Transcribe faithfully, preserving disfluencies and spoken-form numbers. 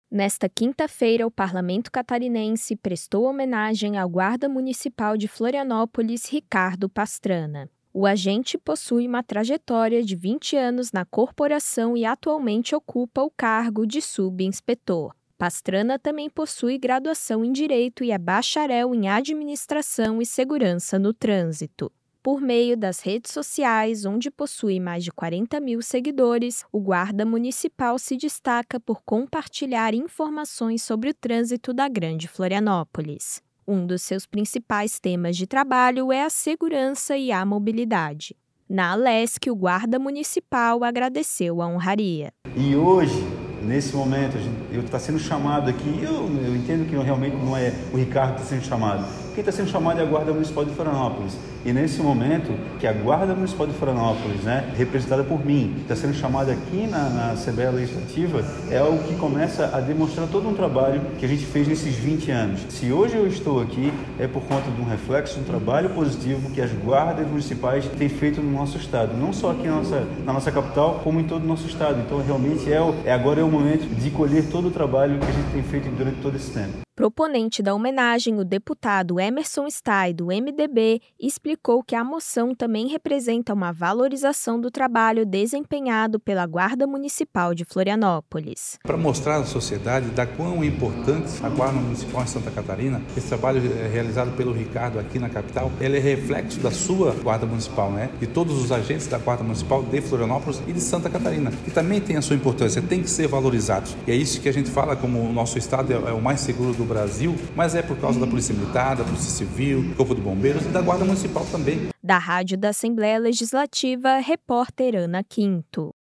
Nesta quinta-feira, o Parlamento Catarinense prestou homenagem ao guarda municipal de Florianópolis, Ricardo Pastrana. O agente possui uma trajetória de vinte anos na corporação e atualmente ocupa o cargo de subinspetor. Pastrana também possui graduação em Direito e é bacharel em Administração e Segurança no Trânsito. Por meio das redes sociais, onde possui mais de quarenta mil seguidores, o guarda municipal se destaca por compartilhar informações sobre o trânsito da Grande Florianópolis. Um dos seus principais temas de trabalho é a segurança e a mobilidade. Na Alesc, o guarda municipal agradeceu a honraria. E hoje, nesse momento, eu estou sendo chamado aqui, eu, eu entendo que realmente não é o Ricardo que está sendo chamado. Quem está sendo chamado é a Guarda Municipal de Florianópolis. E nesse momento, que a Guarda Municipal de Florianópolis, né, representada por mim, está sendo chamada aqui na, na Assembleia Legislativa, é algo que começa a demonstrar todo um trabalho que a gente fez nesses vinte anos. Se hoje eu estou aqui, é por conta de um reflexo, de um trabalho positivo que as guardas municipais têm feito no nosso estado. Não só aqui na nossa, na nossa capital, como em todo o nosso estado. Então, realmente, é, o, é agora é o momento de colher todo o trabalho que a gente tem feito durante todo esse tempo. Proponente da homenagem, o deputado Emerson Stai, do M D B, explicou que a moção também representa uma valorização do trabalho desempenhado pela Guarda Municipal de Florianópolis. Para mostrar à sociedade da quão importante a Guarda Municipal em Santa Catarina, esse trabalho realizado pelo Ricardo aqui na capital, ele é reflexo da sua Guarda Municipal, né? De todos os agentes da Guarda Municipal de Florianópolis e de Santa Catarina, que também tem a sua importância, tem que ser valorizados. E é isso que a gente fala, como o nosso estado é o mais seguro do Brasil, mas é por causa da Polícia Militar, da Polícia Civil, do Corpo de Bombeiros e da Guarda Municipal também. Da Rádio da Assembleia Legislativa, repórter Ana Quinto.